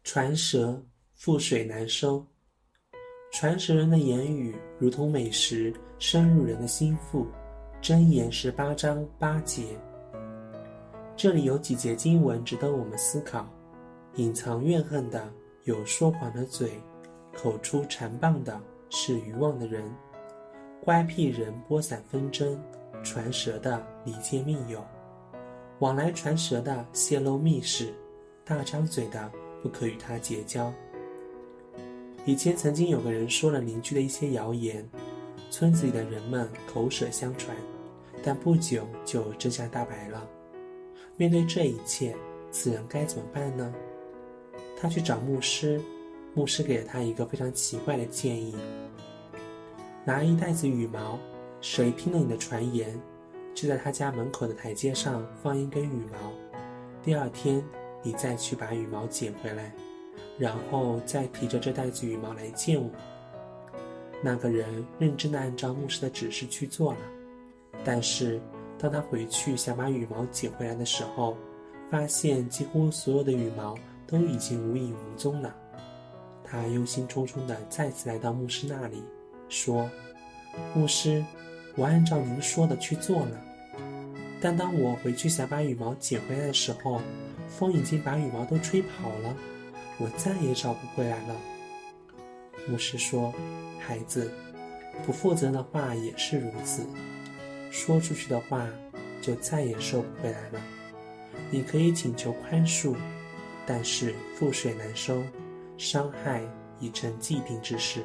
传舌，覆水难收。传舌人的言语如同美食，深入人的心腹。箴言18章8节。这里有几节经文值得我们思考。隐藏怨恨的有说谎的嘴，口出谗谤的是愚妄的人。乖僻人播散纷争，传舌的离间密友。往来传舌的泄露密事，大张嘴的不可与他结交。以前曾经有个人说了邻居的一些谣言，村子里的人们口舌相传，但不久就真相大白了。面对这一切，此人该怎么办呢？他去找牧师，牧师给了他一个非常奇怪的建议：拿一袋子羽毛，谁听了你的传言，就在他家门口的台阶上放一根羽毛，第二天你再去把羽毛捡回来，然后再提着这袋子羽毛来见我。那个人认真地按照牧师的指示去做了，但是当他回去想把羽毛捡回来的时候，发现几乎所有的羽毛都已经无影无踪了。他忧心忡忡地再次来到牧师那里，说：牧师，我按照您说的去做了，但当我回去想把羽毛捡回来的时候，风已经把羽毛都吹跑了，我再也找不回来了。牧师说：孩子，不负责的话也是如此，说出去的话就再也收不回来了。你可以请求宽恕，但是覆水难收，伤害已成既定之事。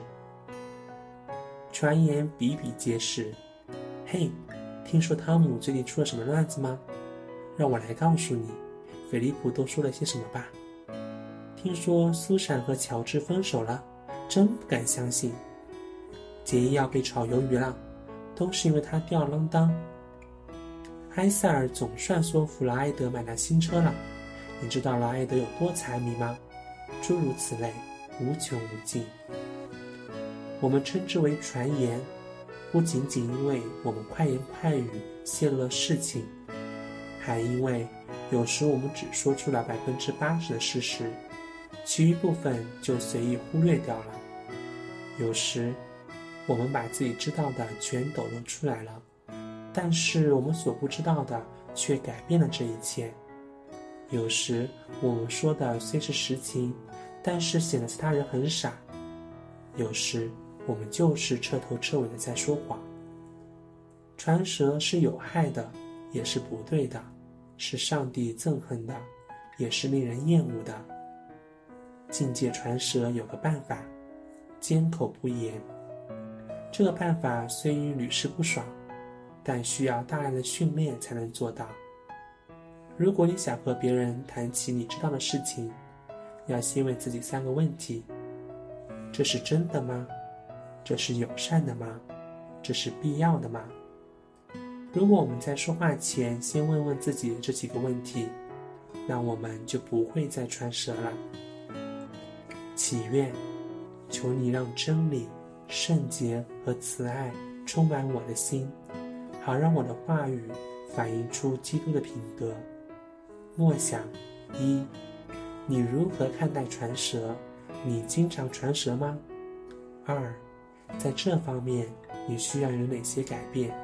传言比比皆是。嘿，听说汤姆最近出了什么乱子吗？让我来告诉你，菲利普都说了些什么吧。听说苏珊和乔治分手了，真不敢相信。杰伊要被炒鱿鱼了，都是因为他吊儿郎当。埃塞尔总算说服劳埃德买辆新车了，你知道劳埃德有多财迷吗？诸如此类，无穷无尽。我们称之为传言，不仅仅因为我们快言快语泄露了事情，还因为有时我们只说出了80%的事实，其余部分就随意忽略掉了。有时我们把自己知道的全抖露出来了，但是我们所不知道的却改变了这一切。有时我们说的虽是实情，但是显得其他人很傻。有时我们就是彻头彻尾的在说谎。传舌是有害的，也是不对的，是上帝憎恨的，也是令人厌恶的。境界传舌有个办法，缄口不言。这个办法虽屡试不爽，但需要大量的训练才能做到。如果你想和别人谈起你知道的事情，要先问自己3个问题：这是真的吗？这是友善的吗？这是必要的吗？如果我们在说话前先问问自己这几个问题，那我们就不会再传舌了。祈愿，求你让真理、圣洁和慈爱充满我的心，好让我的话语反映出基督的品格。默想：1. 你如何看待传舌？你经常传舌吗？2. 在这方面你需要有哪些改变？